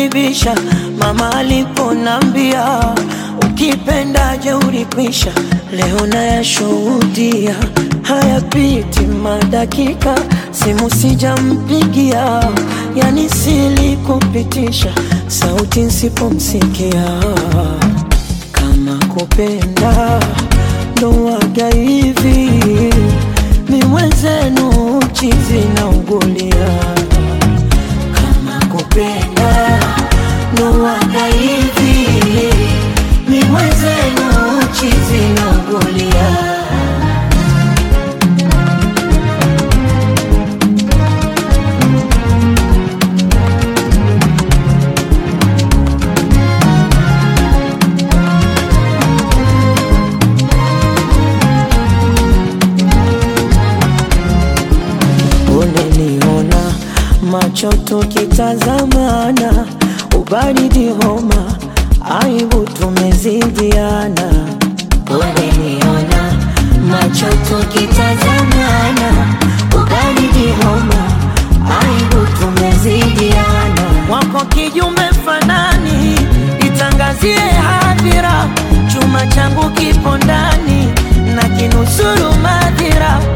kunibisha mama aliponambia ukipenda jeuri kwisha. Leo nayashuhudia hayapiti madakika, simu sijampigia, yani silikupitisha sauti nsipomsikia. Kama kupenda ndo waga hivi, mi mwenzenu chizi na ugulia. Kama kupenda ndo waga hivi, mi mwenzenu chizi na ugulia. Macho tukitazamana, ubaridi homa, aibu tumezidiana. Unaniona, macho tukitazamana, ubaridi homa, aibu tumezidiana. Wako kijume fanani, itangazie hadhira, chuma changu kipo ndani na kinusuru madhira.